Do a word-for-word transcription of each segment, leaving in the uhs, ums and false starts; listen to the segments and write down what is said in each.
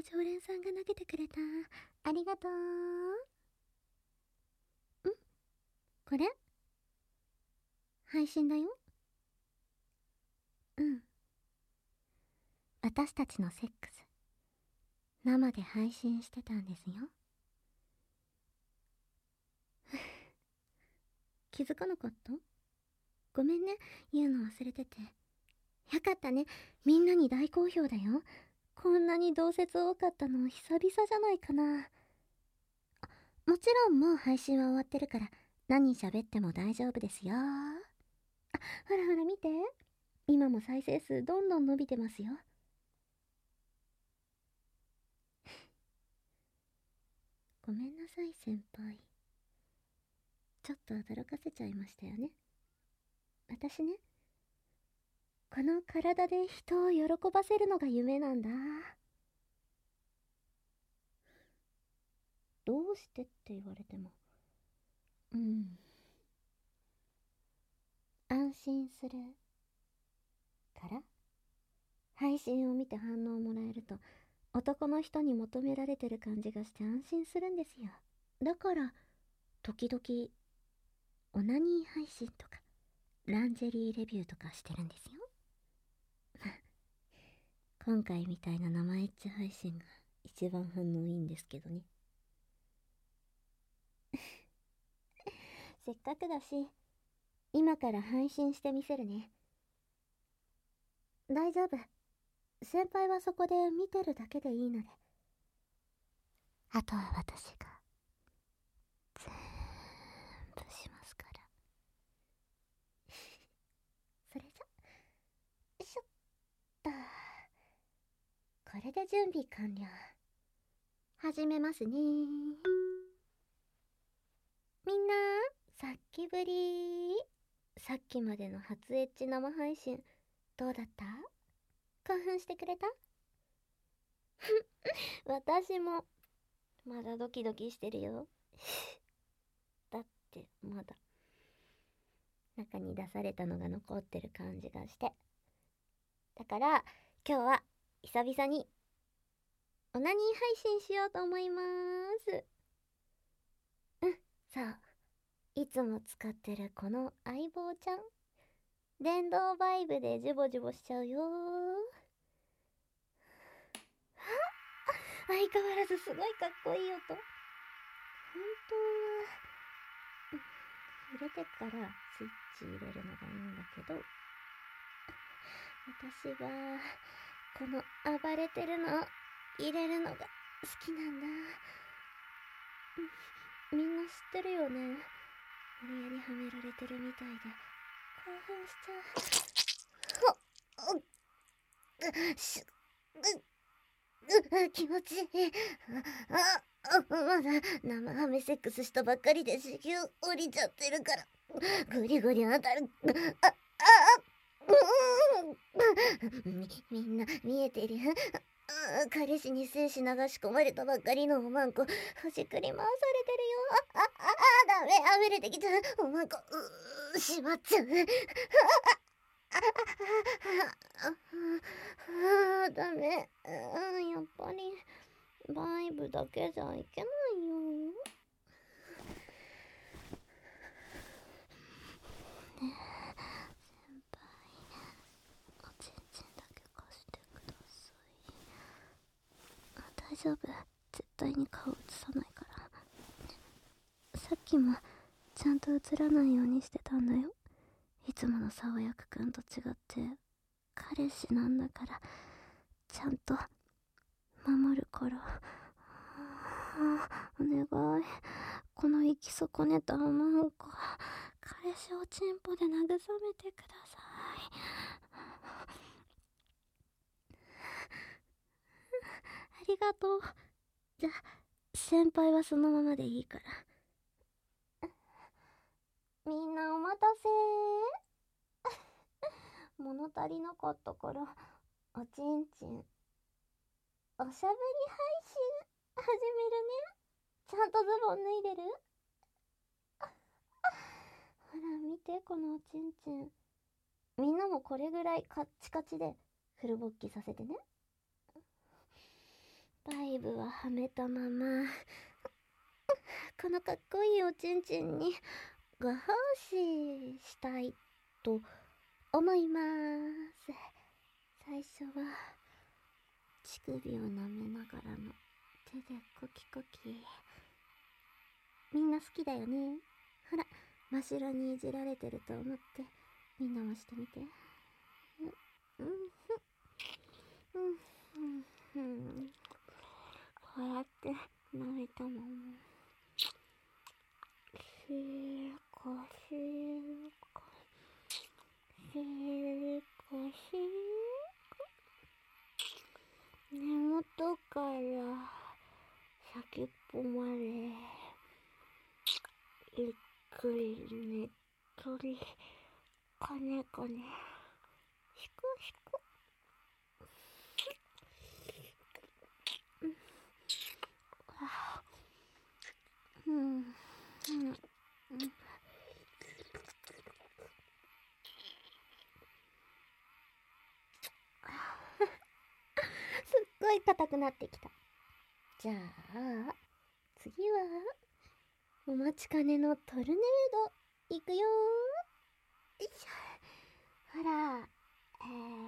常連さんが投げてくれた。ありがとう。ん？これ？配信だよ。うん。私たちのセックス、生で配信してたんですよ。気づかなかった？ごめんね、言うの忘れてて。よかったね、みんなに大好評だよ。こんなに同説多かったの久々じゃないかな。もちろんもう配信は終わってるから、何喋っても大丈夫ですよ。あ、ほらほら見て。今も再生数どんどん伸びてますよ。ごめんなさい先輩。ちょっと驚かせちゃいましたよね。私ね、この体で人を喜ばせるのが夢なんだ。どうしてって言われても、うん、安心するから配信を見て反応もらえると、男の人に求められてる感じがして安心するんですよ。だから時々オナニー配信とかランジェリーレビューとかしてるんですよ。今回みたいな生エッチ配信が一番反応いいんですけどね。せっかくだし今から配信してみせるね。大丈夫、先輩はそこで見てるだけでいいので、あとは私が全部しますから。それじゃ、よいしょっと。これで準備完了。始めますね。みんな、さっきぶり。さっきまでの初エッチ生配信どうだった？興奮してくれた？私もまだドキドキしてるよ。だってまだ中に出されたのが残ってる感じがして。だから今日は久々にオナニー配信しようと思います。うん、そう、いつも使ってるこの相棒ちゃん、電動バイブでジュボジュボしちゃうよ。相変わらずすごいかっこいい音。本当は触れてからスイッチ入れるのがいいんだけど、私はこの暴れてるの入れるのが好きなんだ。みんな知ってるよね。無理やりはめられてるみたいで興奮しちゃう。ほっ、うっ、しゅ、う、う、気持ちいい。あ、あ、まだ生ハメセックスしたばっかりで子宮降りちゃってるからグリグリ当たる。あ、あ、あ、うん、み、みんな見えてる？あ、彼氏に精子流し込まれたばっかりのおまんこほじくり回されてるよ。あ、あ、あ、あ、ダメ、溢れてきた。おまんこ、うー、しまっちゃう。あ、あ、あ、あ、ダメ。うん、やっぱりバイブだけじゃいけないよ。ねえ、先輩、おちんちんだけ貸してください。あ、大丈夫、絶対に顔映さないから。さっきもちゃんと映らないようにしてたんだよ。いつもの爽やかくんと違って彼氏なんだからちゃんと守るから。お願い、この生き損ねたおまんこ彼氏をチンポで慰めてください。ありがとう。じゃあ先輩はそのままでいいから。みんなお待たせ。物足りなかったからおちんちんおしゃべり配信始めるね。ちゃんとズボン脱いでる？ほら見て、このおちんちん。みんなもこれぐらいカッチカチでフル勃起させてね。 バイブははめたまま、このかっこいいおちんちんにご奉仕したいと思います。最初は乳首を舐めながらの手でコキコキ。みんな好きだよね。ほら、真っ白にいじられてると思ってみんなもしてみて。うんうんうんうん、こうやって舐めたまましこしこしこし根元から先っぽまでゆっくりねっとりこねこねしこしこ。うんうんうんすっごい硬くなってきた。じゃあ次はお待ちかねのトルネードいくよー。よいしょ。ほら、え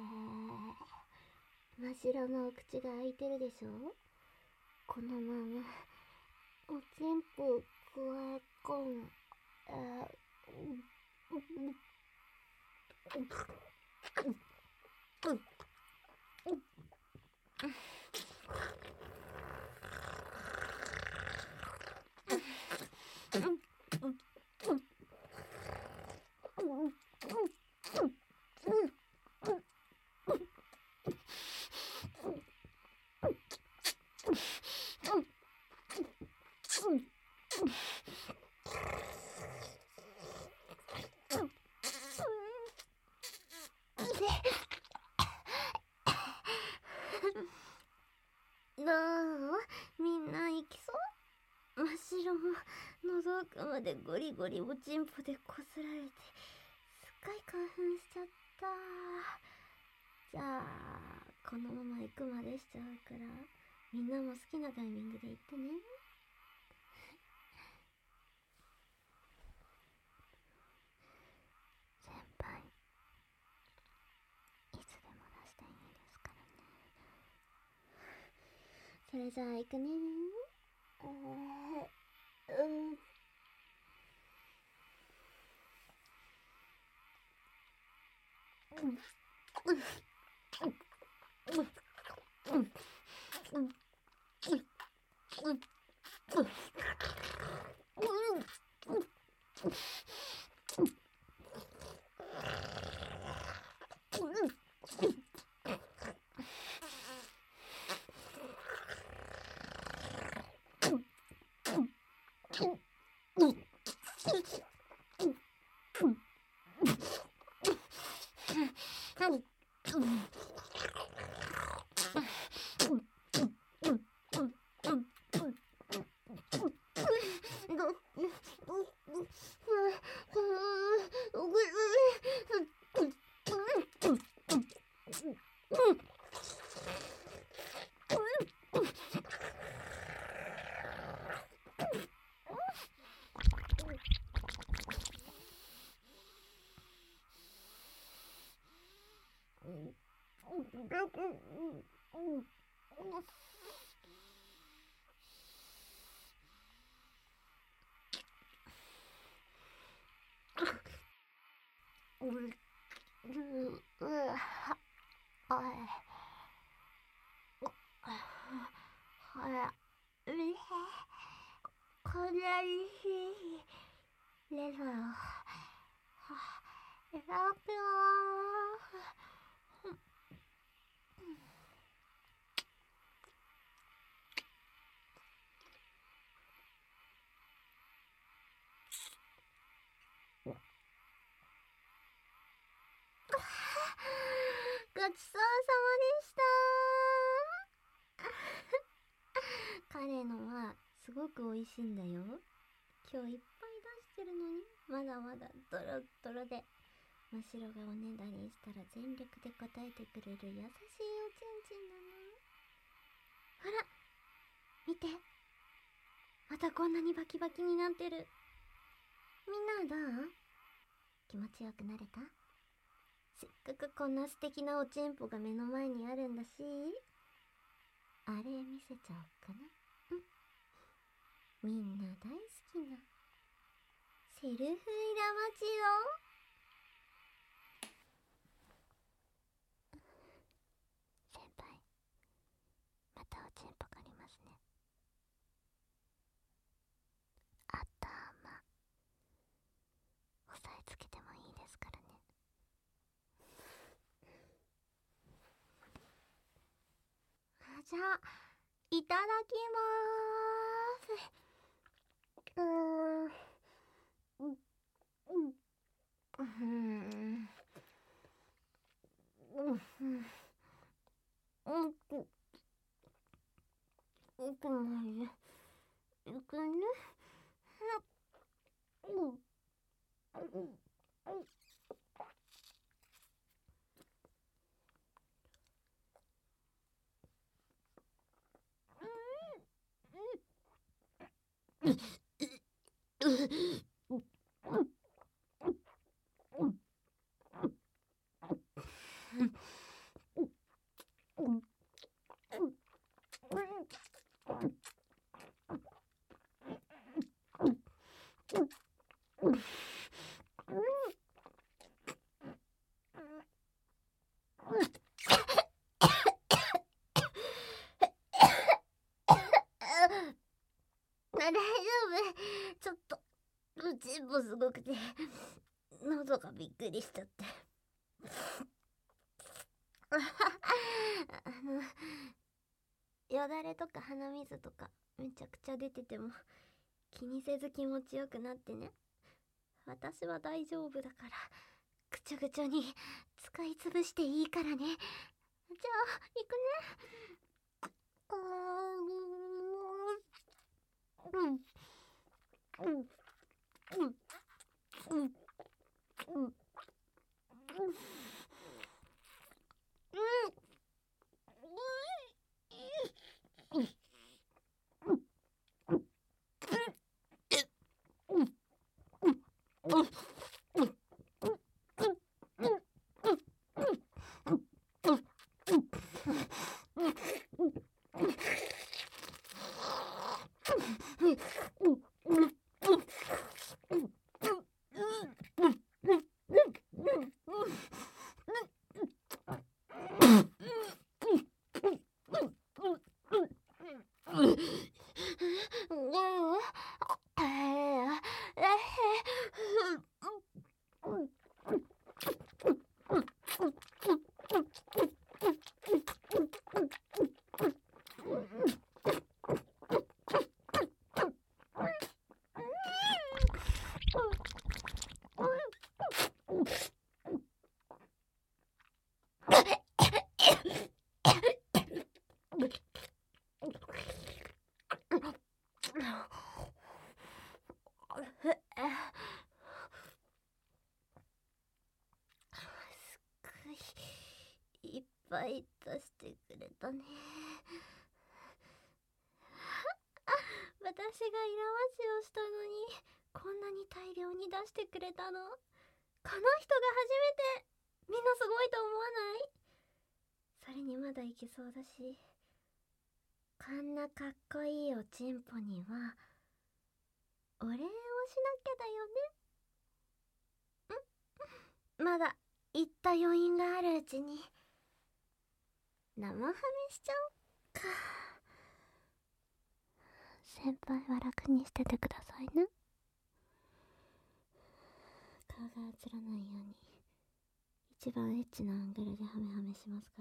ー、真っ白のお口が開いてるでしょ。このままおちんぽくわえこん、あどう？みんな行きそう？真っ白も覗くまでゴリゴリおちんぽでこすられてすっかり興奮しちゃった。じゃあこのまま行くまでしちゃうから、みんなも好きなタイミングで行ってね。先輩いつでも出していいですからね。それじゃあ行くね。えー、うんうんうんうんうんごちそうさまでした彼のはすごく美味しいんだよ。今日いっぱい出してるのにまだまだドロッドロで、真っ白がおねだりしたら全力で答えてくれる優しいおちんちんだな。ほら見て、またこんなにバキバキになってる。みんなはどう？気持ちよくなれた？せっかくこんな素敵なおちんぽが目の前にあるんだし、あれ見せちゃおっかな。うん、みんな大好きなセルフイラマチよ。先輩、またおちんぽ借りますね。頭押さえつけてもいいですからね。じゃあいただきまーす。うーんうんうんうんうんうんよくないね。よくね。うんうん大丈夫？ちょっとおちんぽすごくて喉がびっくりしちゃって。あのよだれとか鼻水とかめちゃくちゃ出てても気にせず気持ちよくなってね。私は大丈夫だからぐちゃぐちゃに使いつぶしていいからね。じゃあ行くね。うんうんうんうんうんうんいっぱい出してくれたね。私がイラマチをしたのにこんなに大量に出してくれたの。この人が初めて。みんなすごいと思わない？それにまだいけそうだし、こんなかっこいいおちんぽにはお礼をしなきゃだよね。んまだ言った余韻があるうちに生ハメしちゃおっか。先輩は楽にしててくださいね。顔が映らないように一番エッチなアングルでハメハメします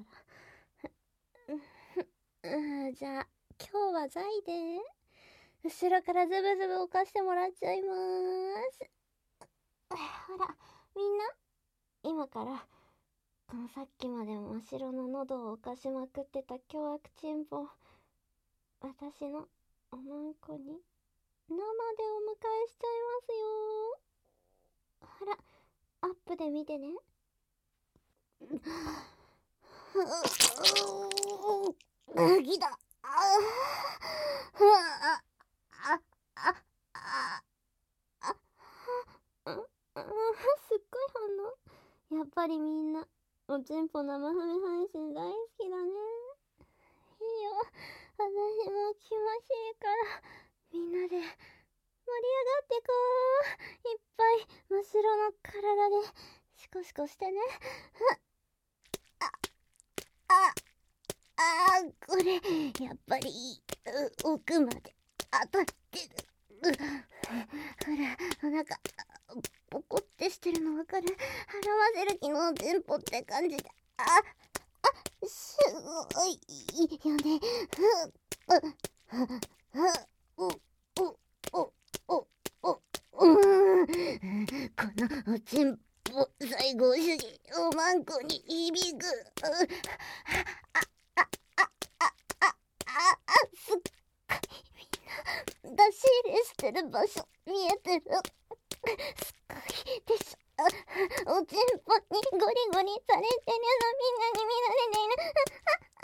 からうん、じゃあ今日はザイで後ろからズブズブ置かしてもらっちゃいまーす。ほらみんな、今からこのさっきまで真っ白の喉を犯しまくってた凶悪チンポ、私のおまんこに生でお迎えしちゃいますよ。ほらアップで見てね。ギだあふあああああうんうんすっごい反応。やっぱりみんなおちんぽ生ハメ配信大好きだね。いいよ、私も気持ちいいからみんなで盛り上がってこう。いっぱい真っ白の体でシコシコしてね。あああー、これやっぱりう奥まで当たってる。うほらお腹ポコってしてるのわかる？払わせる気のテンポって感じで、ああすごいよね。ふううううううううん、このおちんぽ最後主義おまんこに響く。あああああああすっごいみんな出し入れしてる場所見えてる。すっごいでしょ。おちんぽにゴリゴリされてるのみんなに見られている。あ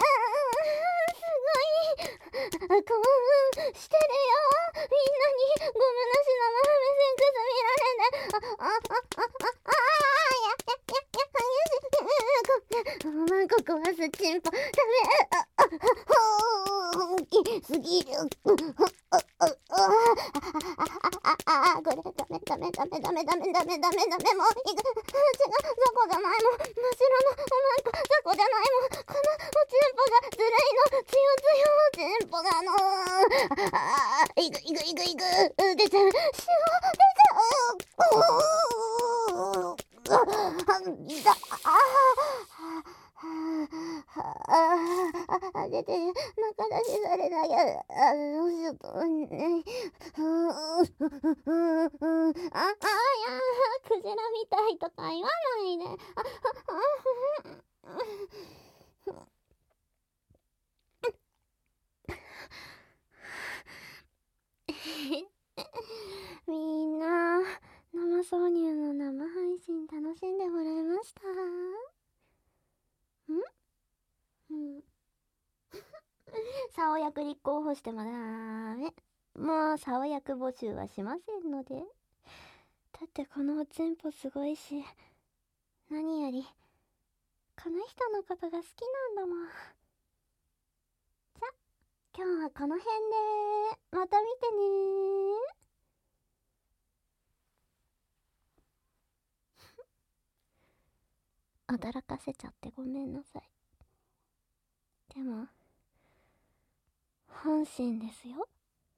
あすごい興奮してるよ。みんなにゴムなし生ハメセックス見られて、ああああああやややや激しい。こんなおまんこ壊すチンポダメ。ああ本気すぎる。ああああこれダメダメダメダメダメダメダメダメもういく。違うそこじゃないもん。真っ白のおまんこそこじゃないもん。このおちんぽがずるいの。つよつよおちんぽなの。ああいくいくいくいく。出ちゃう。しお出ちゃう。だあああ出てる。中出しされないや。あどうしようとね。ああやクジラみたいとか言わないで。あみんな生挿入の生配信楽しんでもらえました？んうん竿役立候補してもダメ。もう竿役募集はしませんので。だってこのおちんぽすごいし、何よりこの人のことが好きなんだもん。じゃ今日はこの辺でまた見てね驚かせちゃってごめんなさい。でも本心ですよ。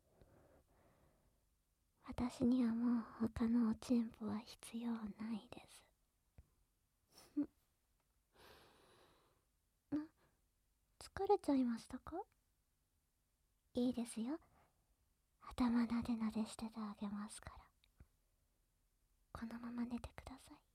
私にはもう他のおちんぽは必要ないです。疲れちゃいましたか？いいですよ。頭なでなでしててあげますから。このまま寝てください。